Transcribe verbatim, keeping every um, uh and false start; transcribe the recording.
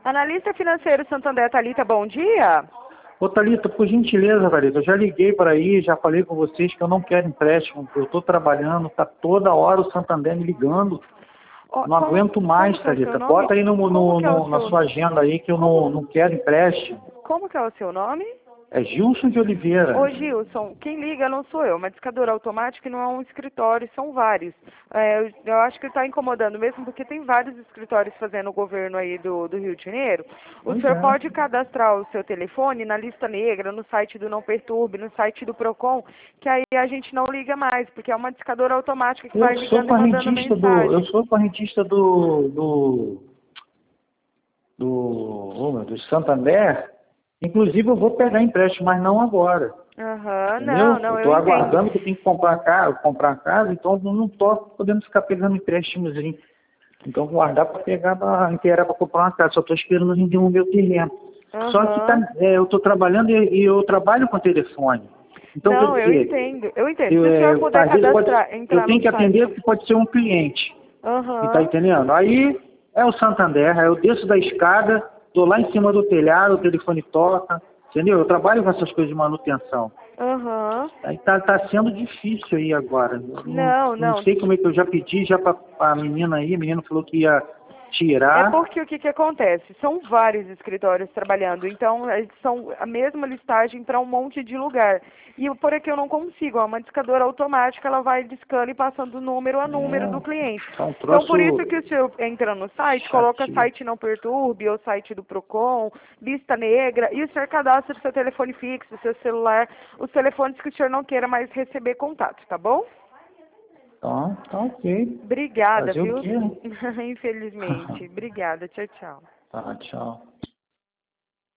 Analista financeiro Santander, Thalita, bom dia. Ô Thalita, por gentileza, Thalita, eu já liguei para aí, já falei com vocês que eu não quero empréstimo, eu estou trabalhando, tá toda hora o Santander me ligando. Oh, Não como, aguento mais, como que é o seu Thalita. nome? Bota aí no, no, Como que é o no, na seu... sua agenda aí que eu não, não quero empréstimo. Como que é o seu nome? É Gilson de Oliveira. Ô Gilson, quem liga não sou eu, uma discadora automática não é um escritório, são vários. É, eu, eu acho que está incomodando mesmo, porque tem vários escritórios fazendo o governo aí do, do Rio de Janeiro. O Pois senhor é. pode cadastrar o seu telefone na lista negra, no site do Não Perturbe, no site do Procon, que aí a gente não liga mais, porque é uma discadora automática que Eu vai sou ligando e mandando correntista do. Eu mensagem. sou correntista do. do. do, oh, meu Deus, Santander. Inclusive eu vou pegar empréstimo, mas não agora. Aham, Entendeu? não, não, Eu eu estou entendo. aguardando que eu tenho que comprar casa, comprar casa, então eu não estou podendo ficar pegando empréstimos. Então guardar para pegar para inteirar para comprar uma casa. Só estou esperando render o meu terreno. Só que tá, Aham. é, eu estou trabalhando e, e eu trabalho com telefone. Então, quer Não, eu dizer, entendo, eu entendo. eu, Se o senhor é, puder às vezes pode, cadastrar, eu entrar tenho no que atender site. porque pode ser um cliente. E tá Aham. entendendo? Aí é o Santander, aí eu desço da escada, estou lá em cima do telhado, o telefone toca, entendeu? Eu trabalho com essas coisas de manutenção. Aham. Aí tá, tá sendo difícil aí agora. Eu não, Não, não não. sei como é que eu já pedi já para a menina aí, a menina falou que ia É tirar. porque o que, que acontece? São vários escritórios trabalhando, então eles são a mesma listagem para um monte de lugar. E por aqui eu não consigo, é uma discadora automática, ela vai discando e passando número a número do cliente. É, tá um Então por isso troço que o senhor entra no site, coloca chatinho. site Não Perturbe, ou site do Procon, lista negra, e o senhor cadastra o seu telefone fixo, o seu celular, os telefones que o senhor não queira mais receber contato, tá bom? Tá, tá ok. Obrigada, Fazer o viu? quê, né? Infelizmente. Obrigada. Tchau, tchau. Tá, tchau.